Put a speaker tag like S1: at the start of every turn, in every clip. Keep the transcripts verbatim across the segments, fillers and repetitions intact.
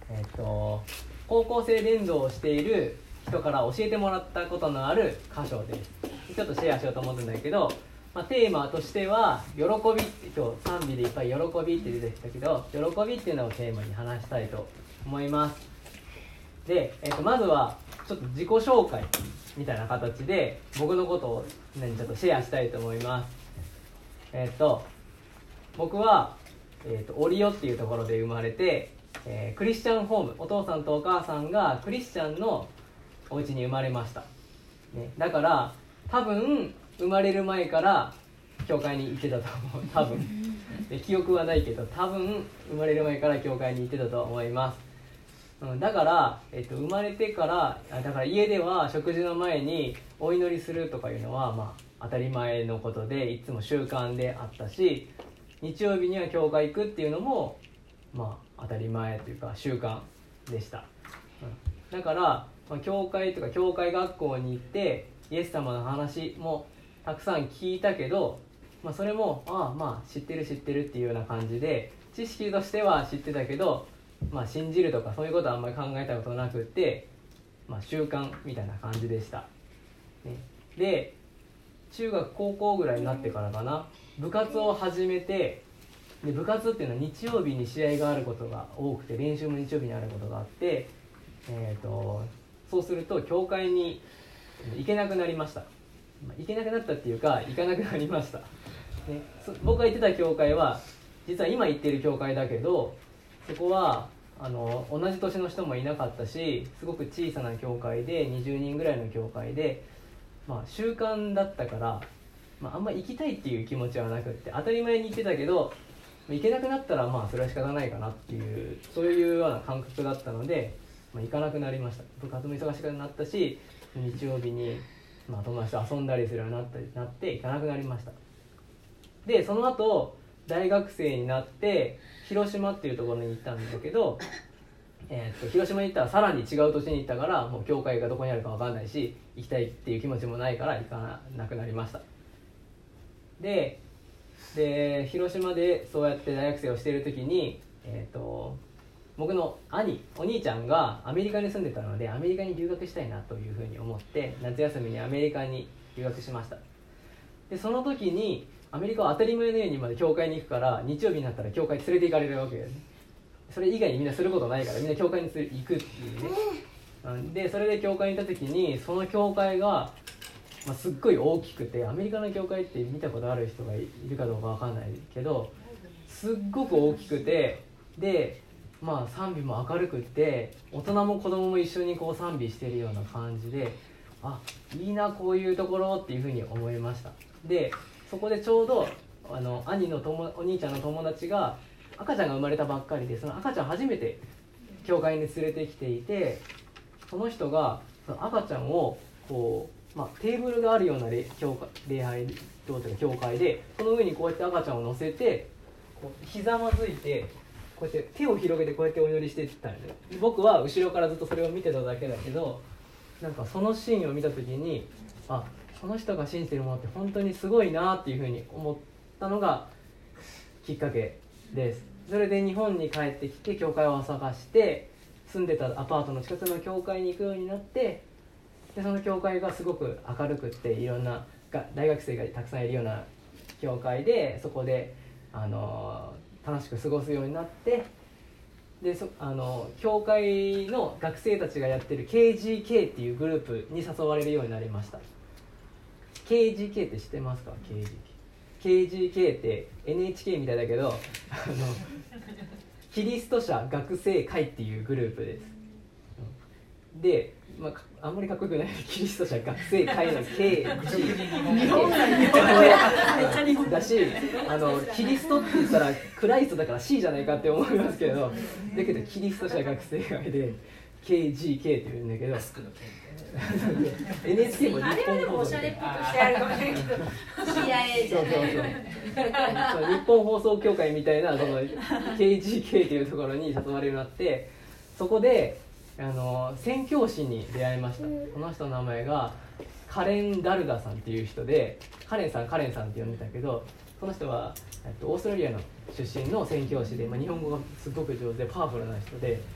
S1: えー、と高校生伝道をしている人から教えてもらったことのある箇所です。ちょっとシェアしようと思うんだけど、まあ、テーマとしては喜びって、今日賛美でいっぱい喜びって出てきたけど、喜びっていうのをテーマに話したいと思います。で、えー、とまずはちょっと自己紹介みたいな形で僕のことをちょっとシェアしたいと思います。えっ、ー、と僕は、えー、とオリオっていうところで生まれて、えー、クリスチャンホーム、お父さんとお母さんがクリスチャンのお家に生まれました、ね、だから多分生まれる前から教会に行ってたと思う。多分で記憶はないけど多分生まれる前から教会に行ってたと思います。うん、だから、えっと、生まれてからだから家では食事の前にお祈りするとかいうのは、まあ、当たり前のことでいつも習慣であったし、日曜日には教会行くっていうのも、まあ、当たり前というか習慣でした、うん、だから、まあ、教会とか教会学校に行ってイエス様の話もたくさん聞いたけど、まあ、それもああまあ知ってる知ってるっていうような感じで知識としては知ってたけど、まあ、信じるとかそういうことはあんまり考えたことなくって、まあ、習慣みたいな感じでした、ね、で中学高校ぐらいになってからかな、部活を始めて、で部活っていうのは日曜日に試合があることが多くて、練習も日曜日にあることがあって、えーと、そうすると教会に行けなくなりました。行けなくなったっていうか行かなくなりました、ね、僕が行ってた教会は実は今行ってる教会だけど、そこはあの同じ年の人もいなかったし、すごく小さな教会でにじゅうにんぐらいの教会で、まあ、習慣だったから、まあ、あんま行きたいっていう気持ちはなくって、当たり前に行ってたけど行けなくなったらまあそれは仕方ないかなっていう、そういうような感覚だったので、まあ、行かなくなりました。部活も忙しくなったし、日曜日に、まあ、友達と遊んだりするようになったりなって行かなくなりました。でその後大学生になって広島っていうところに行ったんだけど、えー、と広島に行ったらさらに違う土地に行ったから、もう教会がどこにあるか分かんないし行きたいっていう気持ちもないから行かなくなりました。でで広島でそうやって大学生をしている時に、えー、と僕の兄お兄ちゃんがアメリカに住んでたので、アメリカに留学したいなというふうに思って夏休みにアメリカに留学しました。でその時にアメリカは当たり前のようにまで教会に行くから、日曜日になったら教会に連れて行かれるわけです。それ以外にみんなすることないから、みんな教会に行くっていうね。でそれで教会に行った時に、その教会がまあ、すっごい大きくて、アメリカの教会って見たことある人がいるかどうかわかんないけど、すっごく大きくて、で、まあ、賛美も明るくて、大人も子供も一緒にこう賛美してるような感じで、あ、いいなこういうところっていうふうに思いました。でそこでちょうどあの兄の友お兄ちゃんの友達が赤ちゃんが生まれたばっかりで、その赤ちゃん初めて教会に連れてきていて、その人がその赤ちゃんをこうまあ、テーブルがあるような 礼, 礼拝堂というか教会で、その上にこうやって赤ちゃんを乗せて、こうひざまずいてこうやって手を広げてこうやってお祈りしていったんで、僕は後ろからずっとそれを見てただけだけど、なんかそのシーンを見た時に、あ、その人が信じてるものって本当にすごいなっていうふうに思ったのがきっかけです。それで日本に帰ってきて教会を探して、住んでたアパートの近くの教会に行くようになって、でその教会がすごく明るくっていろんな大学生がたくさんいるような教会で、そこであの楽しく過ごすようになって、でそあの教会の学生たちがやってる ケージーケー っていうグループに誘われるようになりました。 ケージーケー って知ってますか？ ケージーケー ケージーケー って エヌエイチケー みたいだけど、あのキリスト者学生会っていうグループです。でまあ、あんまりかっこよくないキリスト者学生会の ケージー だし、あのキリストって言ったらクライストだから C じゃないかって思いますけど、だけどキリスト者学生会で ケージーケー って言うんだけどエヌエイチケー も日本
S2: あれはでもおしゃれっぽくしてあるかもしれないけど シーアイエー じゃない。そうそう
S1: そう日本放送協会みたいなその ケージーケー っていうところに誘われるようになって、そこであの宣教師に出会いました。この人の名前がカレン・ダルダさんっていう人で、カレンさんカレンさんって呼んでたけど、この人はオーストラリアの出身の宣教師で、まあ、日本語がすごく上手でパワフルな人で、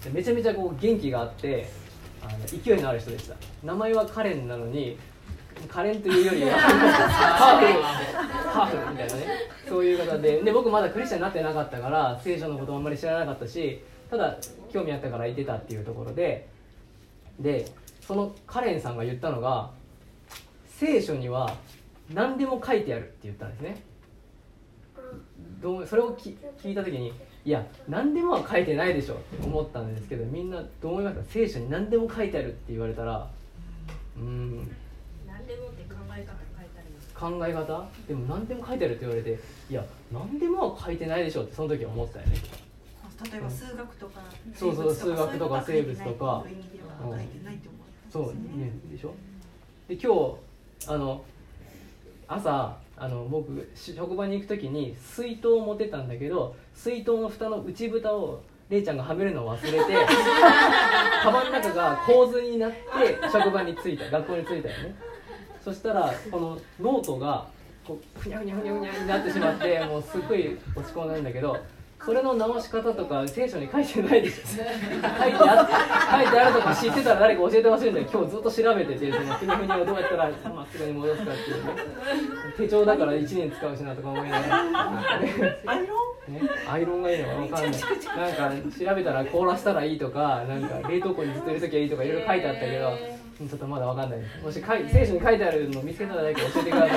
S1: でめちゃめちゃこう元気があってあの勢いのある人でした。名前はカレンなのにカレンというよりはハーフハーフみたいなね、そういう方で、で僕まだクリスチャンになってなかったから聖書のこともあんまり知らなかったし、ただ興味あったからいてたっていうところで、でそのカレンさんが言ったのが、聖書には何でも書いてあるって言ったんですね。どうそれをき聞いた時に、いや何でもは書いてないでしょって思ったんですけど、みんなどう思いますか？聖書に何でも書いてあるって言われたら、うーん
S2: 何でもって考え方書いてあります。
S1: 考え方でも何でも書いてあるって言われて、いや何でもは書いてないでしょってその時は思ったよね。
S3: 例えば数学とか、
S1: そうそう数学とか生物とか、そうねでしょ。で今日あの朝あの僕職場に行く時に水筒を持ってたんだけど、水筒の蓋の内蓋をれいちゃんがはめるのを忘れてカバンの中が洪水になって職場に着いた、学校に着いたよね。そしたらこのノートがこうふにゃふにゃふにゃふにゃになってしまって、もうすっごい落ち込んだんだけど、それの直し方とか聖書に書いてないでしょ。書いてあ書いてあるとか知ってたら誰か教えてほしいんだけど、今日ずっと調べてて、そのふにゃふにゃをどうやったらまっすぐに戻すかっていうね、手帳だからいちねん使うしなとか思いながら
S3: アイロ
S1: ね、アイロンがいいのか分かんない。なんか調べたら凍らせたらいいとか、なんか冷凍庫にずっと入れときゃいいとかいろいろ書いてあったけど、ちょっとまだ分かんないです。もし書い聖書に書いてあるのを見つけたら誰か教えてください。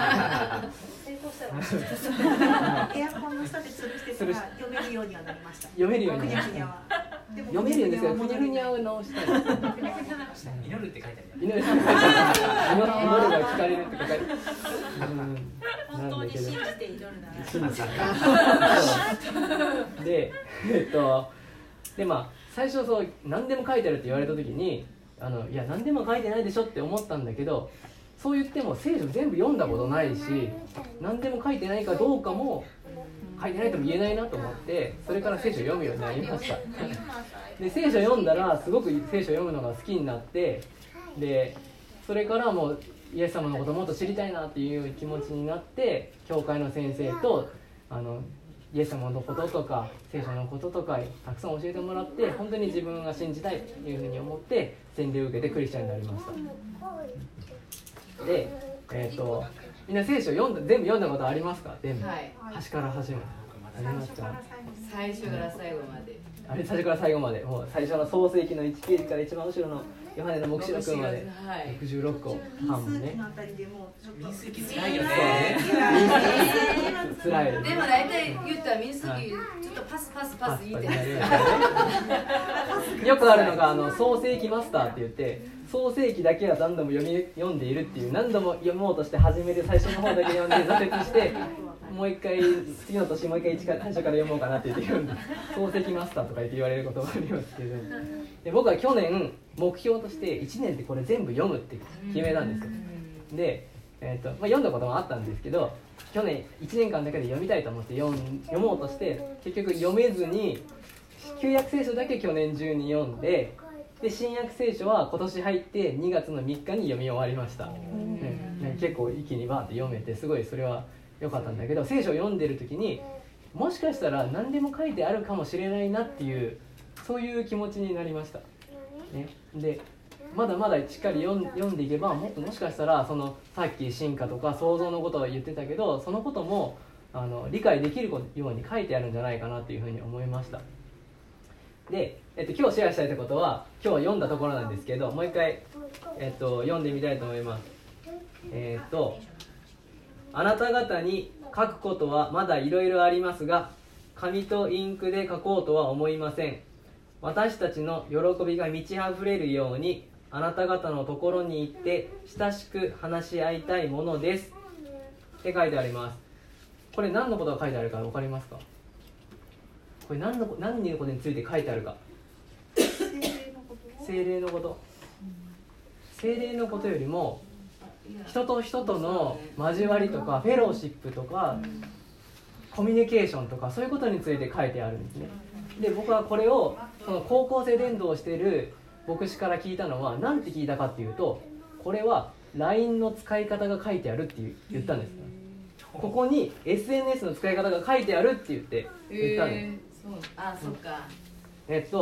S3: エアコンの下で吊るしてたら読めるようにはなりました。
S1: 読めるようになりました。
S3: ふにゃふにゃは
S1: 読めるんですけど、ふにゃふにゃを直したい。
S4: 祈るって書いてある。
S1: 祈るって書いてある。祈るが聞かれるって書いてある。
S2: 本当に信じて祈るなら。
S1: 信じて。で、えっと、でまあ最初そう何でも書いてあるって言われた時に、あのいや何でも書いてないでしょって思ったんだけど、そう言っても聖書全部読んだことないし、何でも書いてないかどうかも書いてないとも言えないなと思って、それから聖書読むようになりました。で聖書読んだらすごく聖書読むのが好きになって、でそれからもうイエス様のことをもっと知りたいなっていう気持ちになって、教会の先生とあのイエス様のこととか聖書のこととかたくさん教えてもらって、本当に自分が信じたいというふうに思って洗礼を受けてクリスチャンになりました。で、えー、とみんな聖書読んだ全部読んだことありますか？全部、
S5: はい、
S1: 端から端までありますか？
S5: 最初から最後まで、
S1: あれ最初から最後まで、もう最初の創世記のいちページから一番後ろのヨハネの黙示録までろくじゅうろっこ半もね。
S4: 民数記つらいよね。
S1: つらい。
S5: でも大体言ったら民数記ちょっとパスパスパス言いてる。
S1: よくあるのがあの創世記マスターって言って、創世記だけは何度も読み読んでいるっていう、何度も読もうとして始めて最初の方だけ読んで挫折して、もう一回次の年もう一回一から最初から読もうかなって言って読んで、創世記マスターとか言って言われることがありますけど、で僕は去年目標としていちねんでこれ全部読むって決めたんですよ。で、えーとまあ、読んだこともあったんですけど、去年いちねんかんだけで読みたいと思って読ん読もうとして、結局読めずに旧約聖書だけ去年中に読んで、で新約聖書は今年入ってにがつのみっかに読み終わりました、ねね、結構一気にバーって読めてすごいそれは良かったんだけど、聖書を読んでる時にもしかしたら何でも書いてあるかもしれないなっていう、そういう気持ちになりました、ね、でまだまだしっかり読ん、読んでいけばもっともしかしたらそのさっき進化とか創造のことを言ってたけど、そのこともあの理解できるように書いてあるんじゃないかなっていうふうに思いました。で、えっと、今日シェアしたいことは今日は読んだところなんですけど、もう一回、えっと、読んでみたいと思います。えー、っとあなた方に書くことはまだいろいろありますが、紙とインクで書こうとは思いません。私たちの喜びが満ち溢れるようにあなた方のところに行って親しく話し合いたいものですって書いてあります。これ何のことが書いてあるか分かりますか？これ何の何のことについて書いてあるか。聖霊のこと。聖霊のことよりも人と人との交わりとかフェローシップとかコミュニケーションとかそういうことについて書いてあるんですね。で僕はこれをその高校生伝道をしている牧師から聞いたのは何て聞いたかっていうと、これは ライン の使い方が書いてあるって言ったんです。ここに エスエヌエス の使い方が書いてあるって言って言ったんです。
S5: えー、そうあ、そっか。
S1: えっと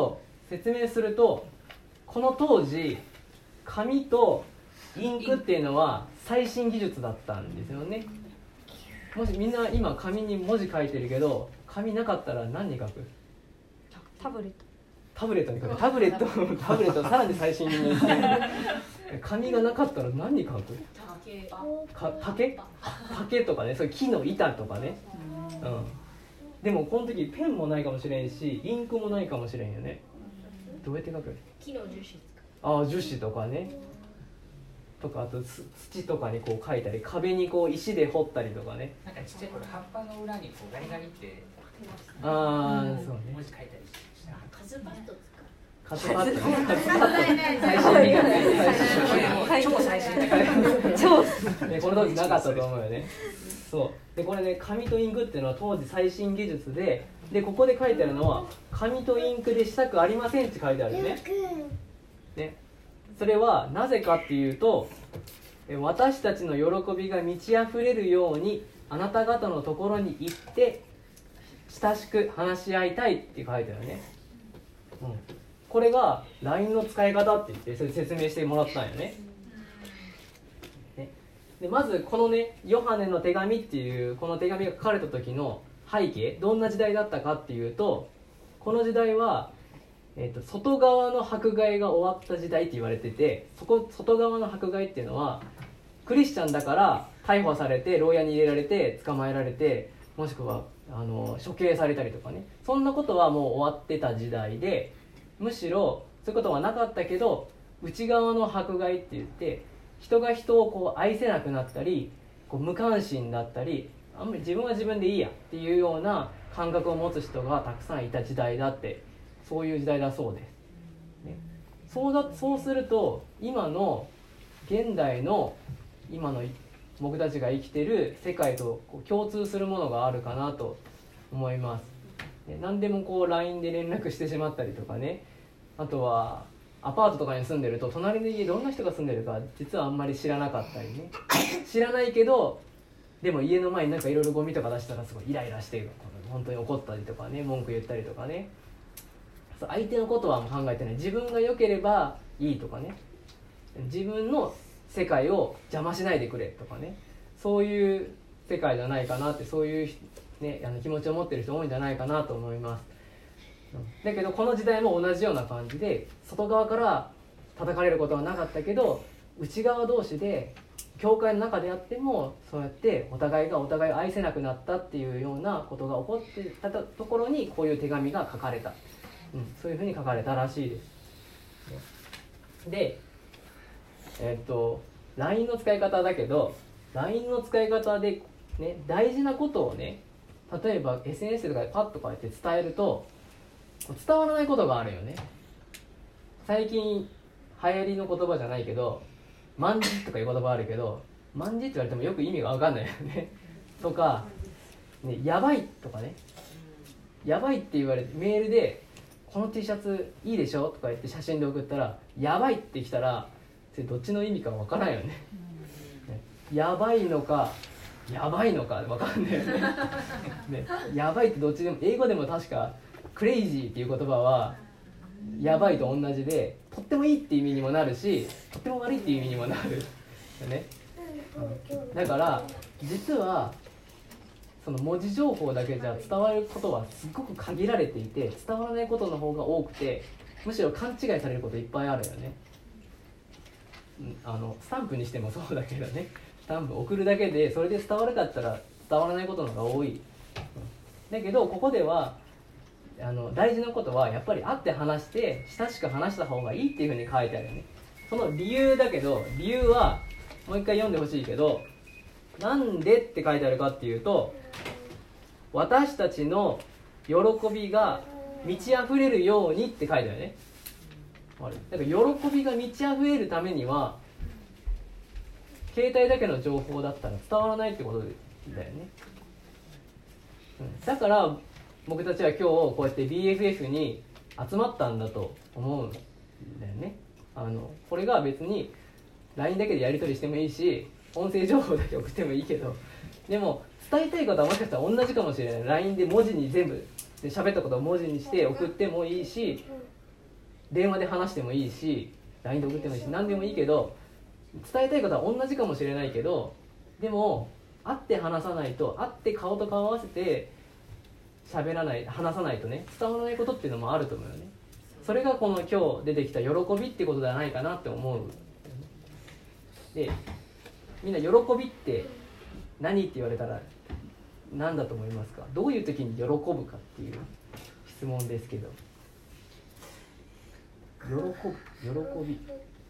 S1: 説明すると、この当時紙とインクっていうのは最新技術だったんですよね。もしみんな今紙に文字書いてるけど、紙なかったら何に書く？
S2: タブレット。
S1: タブレットに書く。タブレットタブレットさらに最新に紙がなかったら何に書く？か竹竹とかね、そういう木の板とかね、うん、でもこの時ペンもないかもしれんし、インクもないかもしれんよね。どうやって書く？
S5: 木の樹脂。
S1: ああ、樹脂とかね、とか、あと土とかにこう書いたり、壁にこう石で彫ったりとかね。
S4: なんかちっちゃい頃葉っぱの裏にこうガリガリって
S1: ああ、そうね。
S4: 文字書いたりして。
S5: カズパット
S1: カツパッド、カツパッド、最新美学、
S4: 最新超最新だから
S2: 超
S1: ね、この当時なかったと思うよね。そうで、これね、紙とインクっていうのは当時最新技術で、でここで書いてあるのは紙とインクでしたくありませんって書いてあるよね。ね、それはなぜかっていうと、私たちの喜びが満ち溢れるようにあなた方のところに行って親しく話し合いたいって書いてあるね。うん、これが ライン の使い方って言って、それ説明してもらったんよね。ねでまずこのね、ヨハネの手紙っていうこの手紙が書かれた時の背景、どんな時代だったかっていうと、この時代は、えー、と外側の迫害が終わった時代って言われてて、そこ外側の迫害っていうのはクリスチャンだから逮捕されて牢屋に入れられて捕まえられて、もしくはあの処刑されたりとかね、そんなことはもう終わってた時代で、むしろそういうことはなかったけど、内側の迫害って言って人が人をこう愛せなくなったり、こう無関心だったり、あんまり自分は自分でいいやっていうような感覚を持つ人がたくさんいた時代だって、そういう時代だそうです、ね、そうだそうすると今の現代の今の僕たちが生きてる世界とこう共通するものがあるかなと思います。何でもこう ライン で連絡してしまったりとかね、あとはアパートとかに住んでると隣の家どんな人が住んでるか実はあんまり知らなかったりね、知らないけどでも家の前になんかいろいろゴミとか出したらすごいイライラして本当に怒ったりとかね、文句言ったりとかね、相手のことは考えてない、自分が良ければいいとかね、自分の世界を邪魔しないでくれとかね、そういう世界じゃないかなって、そういう、ね、あの気持ちを持ってる人多いんじゃないかなと思います。だけどこの時代も同じような感じで、外側から叩かれることはなかったけど、内側同士で教会の中であってもそうやってお互いがお互いを愛せなくなったっていうようなことが起こってたところにこういう手紙が書かれた、うん、そういうふうに書かれたらしいです。で、えっと ライン の使い方だけど ライン の使い方で、ね、大事なことをね、例えば エスエヌエス とかでパッと書いて伝えると伝わらないことがあるよね。最近流行りの言葉じゃないけど、万字とかいう言葉あるけど、万字って言われてもよく意味が分かんないよねとか、ね、やばいとかね、やばいって言われてメールでこの T シャツいいでしょとか言って写真で送ったら、やばいって来たらそれどっちの意味か分からないよねやばいのかやばいのか分かんないよねね、やばいってどっちでも、英語でも確かクレイジーっていう言葉はやばいと同じで、とってもいいっていう意味にもなるし、とっても悪いっていう意味にもなるよね、うん、だから実はその文字情報だけじゃ伝わることはすごく限られていて、伝わらないことの方が多くて、むしろ勘違いされることいっぱいあるよね。あのスタンプにしてもそうだけどね、スタンプ送るだけでそれで伝わるかったら伝わらないことの方が多い、うん、だけどここではあの大事なことはやっぱり会って話して親しく話した方がいいっていうふうに書いてあるよね。その理由だけど、理由はもう一回読んでほしいけど、なんでって書いてあるかっていうと、私たちの喜びが満ち溢れるようにって書いてあるよね。あれだから喜びが満ち溢れるためには携帯だけの情報だったら伝わらないってことだよね、うん、だから僕たちは今日こうやって ビーエフエフ に集まったんだと思うんだよね。あのこれが別に ライン だけでやり取りしてもいいし、音声情報だけ送ってもいいけど、でも伝えたいことはもしかしたら同じかもしれない。 ライン で文字に全部で喋ったことを文字にして送ってもいいし、 電話で話してもいいし ライン で送ってもいいし何でもいいけど、伝えたいことは同じかもしれないけど、でも会って話さないと、会って顔と顔合わせて喋らない、話さないとね伝わらないことっていうのもあると思うよね。それがこの今日出てきた喜びってことではないかなって思う。でみんな喜びって何って言われたら何だと思いますか？どういう時に喜ぶかっていう質問ですけど、喜ぶ、喜び、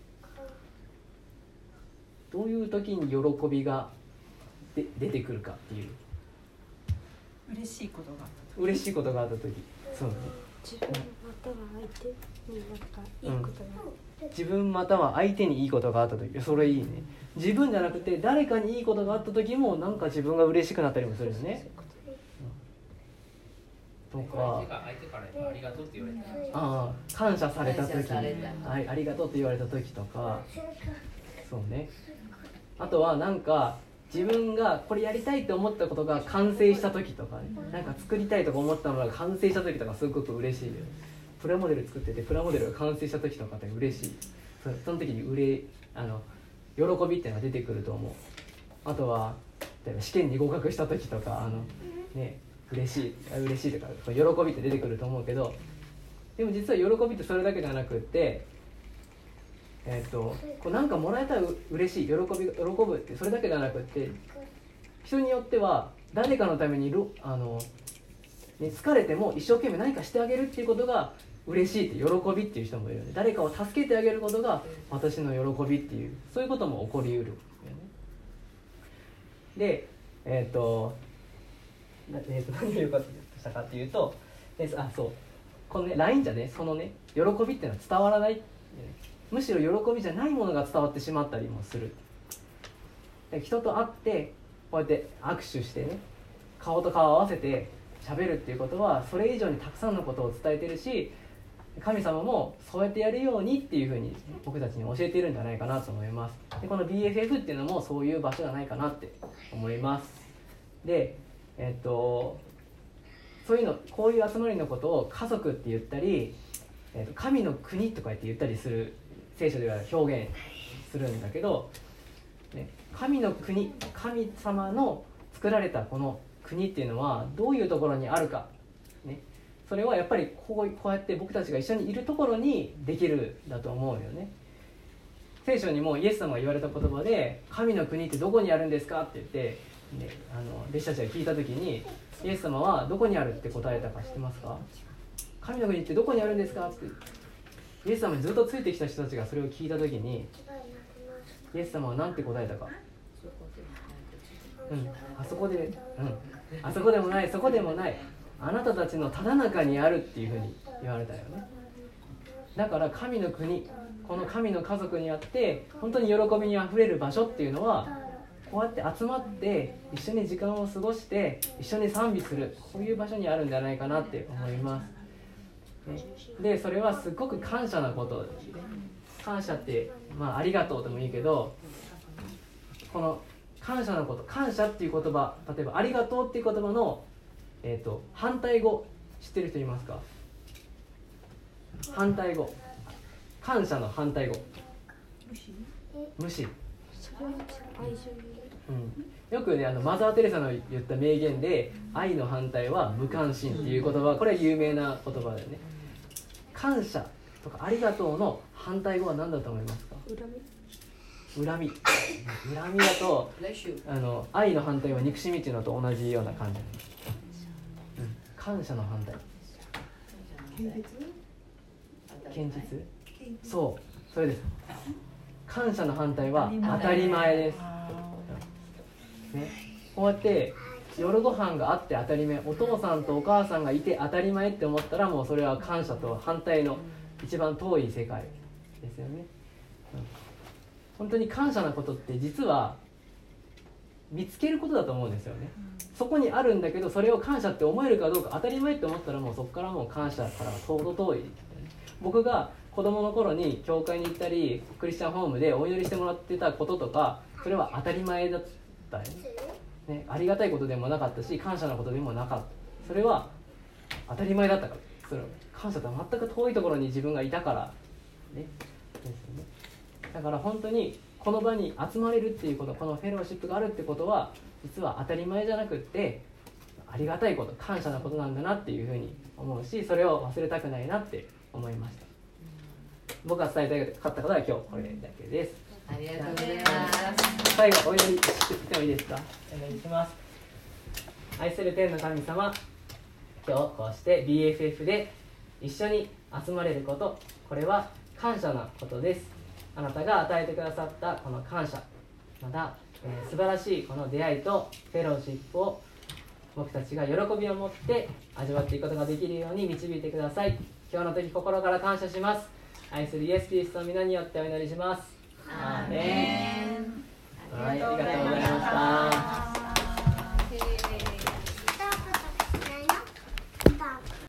S1: どういう時に喜びがで出てくるかっていう。
S3: 嬉しいことが
S1: 嬉しいことがあった時、そうね。
S6: 自分または相手になんかいいことが、
S1: うん、自分または相手にいいことがあった時、それいいね。自分じゃなくて誰かにいいことがあった時もなんか自分が嬉しくなったりもするよね。とか、
S4: 相手からありがとうって言われた、
S1: ああ感謝された時、
S5: 感謝された、
S1: あ、ありがとうって言われた時とか、そうね。あとはなんか自分がこれやりたいって思ったことが完成した時とかね、なんか作りたいとか思ったのが完成した時とかすごく嬉しいよ。プラモデル作っててプラモデルが完成した時とかって嬉しい。そ, その時にうれあの喜びっていうのが出てくると思う。あとは例えば試験に合格した時とか、あのね嬉しい嬉しいとか喜びって出てくると思うけど、でも実は喜びってそれだけじゃなくって、えー、とこうなんかもらえたらう嬉しい、喜び喜ぶってそれだけじゃなくって、人によっては誰かのためにあの、ね、疲れても一生懸命何かしてあげるっていうことが嬉しいって喜びっていう人もいるよね。誰かを助けてあげることが私の喜びっていう、そういうことも起こりうるよね。で、えっ、ー、とえー、と何を言うかとしたかっていうと、えあそうこのね ライン じゃね、そのね喜びっていうのは伝わらない、むしろ喜びじゃないものが伝わってしまったりもする。で人と会ってこうやって握手してね、顔と顔を合わせて喋るっていうことはそれ以上にたくさんのことを伝えてるし、神様もそうやってやるようにっていうふうに僕たちに教えているんじゃないかなと思います。でこの ビーエフエフ っていうのもそういう場所じゃないかなって思います。でえっとそういうの、こういう集まりのことを家族って言ったり、えっと、神の国とかって言ったりする、聖書では表現するんだけど、ね、神の国、神様の作られたこの国っていうのはどういうところにあるか、ね、それはやっぱりこう、こうやって僕たちが一緒にいるところにできるんだと思うよね。聖書にもイエス様が言われた言葉で、神の国ってどこにあるんですかって言って、ね、あの弟子たちが聞いた時にイエス様はどこにあるって答えたか知ってますか？神の国ってどこにあるんですかってイエス様にずっとついてきた人たちがそれを聞いた時にイエス様は何て答えたか、うん、あそこで、うん、あそこでもない、そこでもない、あなたたちのただ中にあるっていうふうに言われたよね。だから神の国、この神の家族にあって本当に喜びにあふれる場所っていうのはこうやって集まって一緒に時間を過ごして一緒に賛美する、こういう場所にあるんじゃないかなって思います、ね、でそれはすごく感謝なことですね。感謝って、まあ、ありがとうでもいいけど、この感謝のこと、感謝っていう言葉、例えばありがとうっていう言葉の、えーと、反対語知ってる人いますか？反対語、感謝の反対語、無視。うん、よくね、あのマザー・テレサの言った名言で、愛の反対は無関心っていう言葉、これは有名な言葉だよね。感謝とかありがとうの反対語は何だと思いますか？恨み。恨み。恨みだと、あの愛の反対は憎しみっていうのと同じような感じ、うん、感謝の反対。堅実？そう、それです。感謝の反対は当たり前です。ね、こうやって夜ご飯があって当たり前、お父さんとお母さんがいて当たり前って思ったら、もうそれは感謝と反対の一番遠い世界ですよね、うん、本当に感謝なことって実は見つけることだと思うんですよね。そこにあるんだけど、それを感謝って思えるかどうか、当たり前って思ったらもうそこからもう感謝から遠々遠い。僕が子供の頃に教会に行ったりクリスチャンホームでお祈りしてもらってたこととか、それは当たり前だったよね、ね、ありがたいことでもなかったし感謝のことでもなかった。それは当たり前だったから、それ感謝とは全く遠いところに自分がいたからねですよね。だから本当にこの場に集まれるっていうこと、このフェローシップがあるってことは実は当たり前じゃなくってありがたいこと、感謝なことなんだなっていうふうに思うし、それを忘れたくないなって思いました。僕が伝えたかったことは今日これだけです。
S5: ありがとうございます。
S1: 最後お祈りしてもいいですか。お祈りします。愛する天の神様、今日こうして ビーエフエフ で一緒に集まれること、これは感謝なことです。あなたが与えてくださったこの感謝、また、えー、素晴らしいこの出会いとフェローシップを僕たちが喜びを持って味わっていくことができるように導いてください。今日の時心から感謝します。愛するイエス・キリストの皆によってお祈りします。アーメン。はい、ありがとうございました。